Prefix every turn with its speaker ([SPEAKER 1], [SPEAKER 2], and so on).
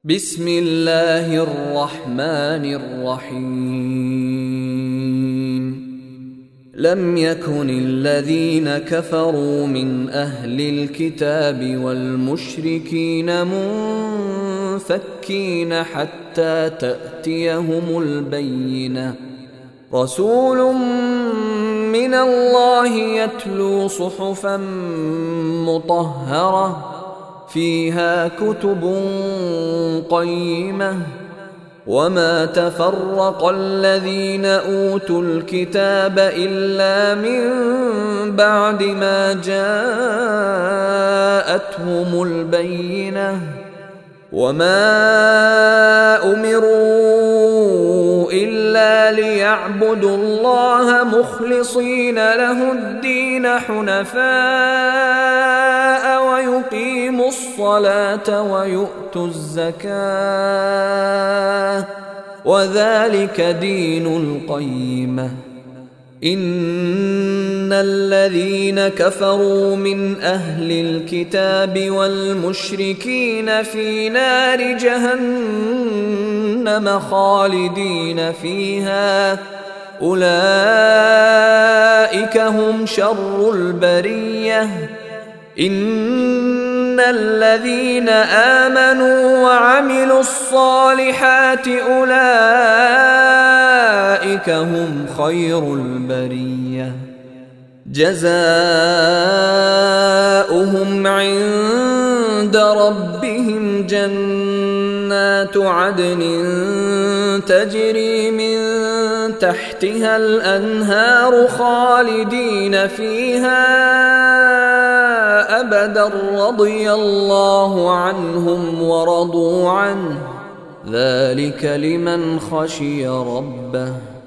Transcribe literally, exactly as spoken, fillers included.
[SPEAKER 1] بسم الله الرحمن الرحيم لم يكن الذين كفروا من أهل الكتاب والمشركين منفكين حتى تأتيهم البينة رسول من الله يتلو صحفا مطهرة فيها كتب قيمة وما تفرق الذين أوتوا الكتاب إلا من بعد ما جاءتهم البينة وما أمروا إلا ليعبدوا الله مخلصين له الدين حنفاء ويقيموا الصلاة ويؤتوا الزكاة وذلك دين القيمة إن الذين كفروا من أهل الكتاب والمشركين في نار جهنم خالدين فيها أولئك هم شر البرية إن الذين آمنوا وعملوا الصالحات أولئك هم خير البرية جزاؤهم عند ربهم جنات عدن تجري من تحتها الأنهار خالدين فيها أبدا رضي الله عنهم ورضوا عنه ذلك لمن خشي ربه